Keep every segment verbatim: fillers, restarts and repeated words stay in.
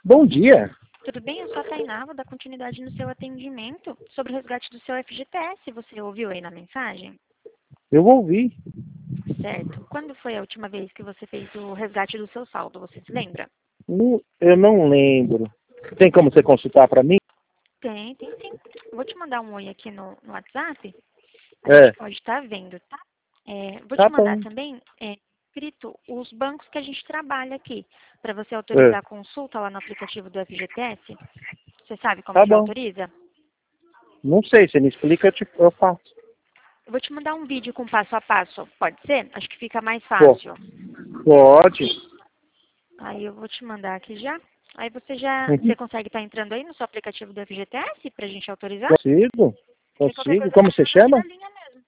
Bom dia. Tudo bem? Eu sou a Tainá, vou dar continuidade no seu atendimento sobre o resgate do seu F G T S. Você ouviu aí na mensagem? Eu ouvi. Certo. Quando foi a última vez que você fez o resgate do seu saldo? Você se lembra? Não- Eu não lembro. Tem como você consultar para mim? Tem, tem sim. Vou te mandar um oi aqui no, no WhatsApp. A É, gente pode estar vendo, tá? É, vou te tá mandar bom. também é, escrito os bancos que a gente trabalha aqui, para você É, autorizar a consulta lá no aplicativo do F G T S. Você sabe como tá que bom. autoriza? Não sei, você me explica, eu, te, eu faço. Eu vou te mandar um vídeo com passo a passo, pode ser? Acho que fica mais Pô, fácil. pode. Aí eu vou te mandar aqui já. Aí você já, Uhum. você consegue estar entrando aí no seu aplicativo do F G T S pra gente autorizar? Consigo? Se qualquer Consigo. coisa eu Como tô você aqui chama? na linha mesmo.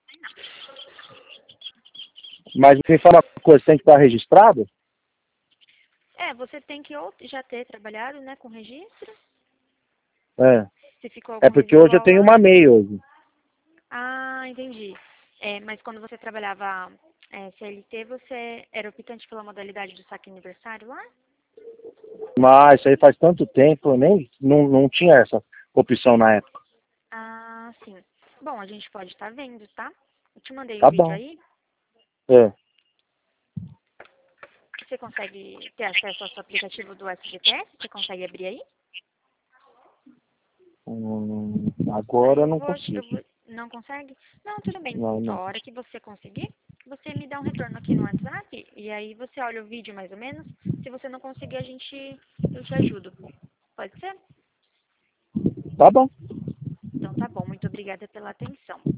Mas me fala uma coisa, tem que estar registrado? É, você tem que ou já ter trabalhado, né, com registro, É. se ficou É algum porque hoje eu residual tenho lá. uma MEI hoje. Ah, entendi. É, mas quando você trabalhava é, C L T, você era optante pela modalidade do saque aniversário lá? Mas isso aí faz tanto tempo, eu nem não, não tinha essa opção na época. Ah, sim. Bom, a gente pode estar vendo, tá? Eu te mandei o Tá vídeo bom. aí. É. Você consegue ter acesso ao seu aplicativo do F G T S? Você consegue abrir aí? Hum, Aí agora eu eu não vou, consigo. eu vou, não consegue? Não, tudo bem. Não, A não. hora que você conseguir, você me dá um retorno aqui no WhatsApp e aí você olha o vídeo mais ou menos. Se você não conseguir, a gente, eu te ajudo. Pode ser? Tá bom. Então tá bom. Muito obrigada pela atenção.